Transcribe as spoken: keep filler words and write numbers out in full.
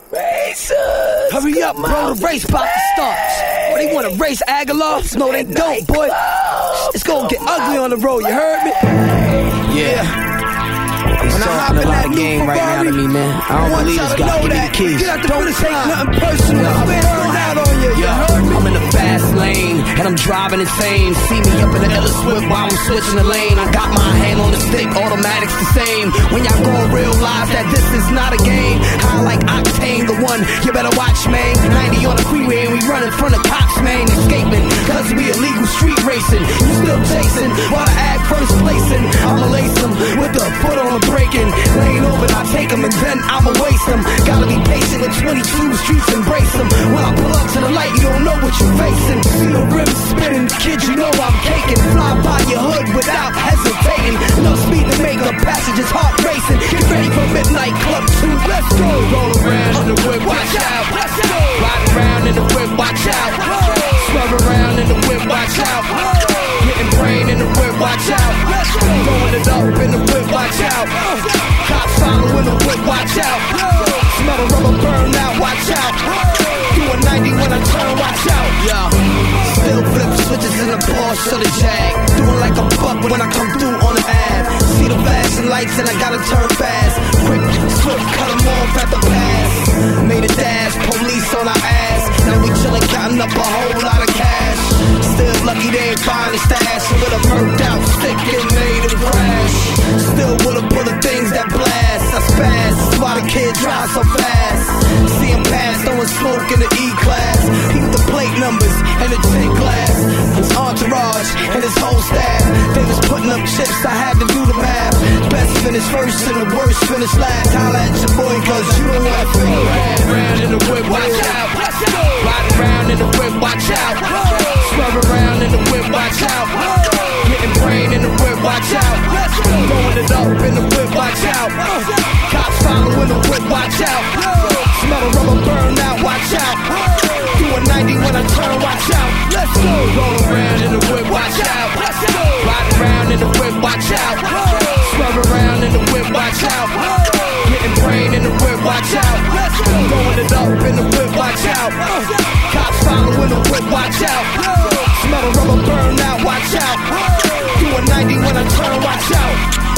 Racers. Hurry up, bro, the race about to start. Oh, they wanna race Aguilar? No, they don't, boy. It's gonna get ugly on the road, you heard me? Yeah. It's talking a lot of game right now to me, man. I don't believe this guy. Give me the keys. Get out the finish line. Nothing personal. I'm burn out on you. You heard me? I'm in the fast lane, and I'm driving insane. See me up in the Ellis Swift while I'm switching the lane. I got my hand on the stick, automatics the same. When y'all gon' realize that this is not a game. High like Octane, the one you better watch, man. ninety on the freeway, and we run in front of cops, man. Escaping, cause we illegal street racing. You still chasing, while the ag first placing. I'ma lace them with the foot on the breaking. Lane over, I take them, and then I'ma waste them. Gotta be patient with twenty-two streets, embrace them. When I pull up to the light, you don't know what you're facing. See the rims spinning, kid, you know I'm caking. Fly by your hood without hesitating. No speed to make up passengers, heart racing. Get ready for Midnight Club two, let's go. Roll around in the whip, watch out. Ride around in the whip, watch out. Swerve around in the whip, watch out. Getting brain in the whip, watch out. Throwing it up in the whip, watch out. Cops following the whip, watch out. Smell the rubber burn out, watch out. Doing ninety when I turn, watch out. Yo, still flip switches in the Porsche or the Jag. Doing like a buck when I come through on the ad. See the flashing lights and I gotta turn fast. Quick, swift, cut them off at the pass. Made a dash, police on our ass. Now we chillin', counting up a whole lot of cash. Still lucky they ain't find the stash. With a murked out stick and made him crash. Still with a bullet things that blast. That's fast, that's why the kid drives so fast. See him pass, throwing smoke in the E-Class. He with the plate numbers and the tint glass. His entourage and his whole staff. They was putting up chips, I had to do the math. Best finish first and the worst finish last. Holla at your boy, cause you don't wanna figure out. Round in the whip, watch out. Ride around in the whip, watch out. Swerve around in the whip, watch out. Getting brain in the whip, watch out. Throwing it up in the whip, watch out. Cops following the whip, watch out. Smell the rubber burn out, watch out. Doing ninety when I turn, watch out. Let's go. Roll around in the whip, watch out. Ride around in the whip, watch out. Swerve around in the whip, watch out. Getting brain in the whip, watch out. Throwing it up in the whip, watch out. Cops following the whip, watch out. Smell the rubber burn out, watch out. Doing ninety when I turn, watch out.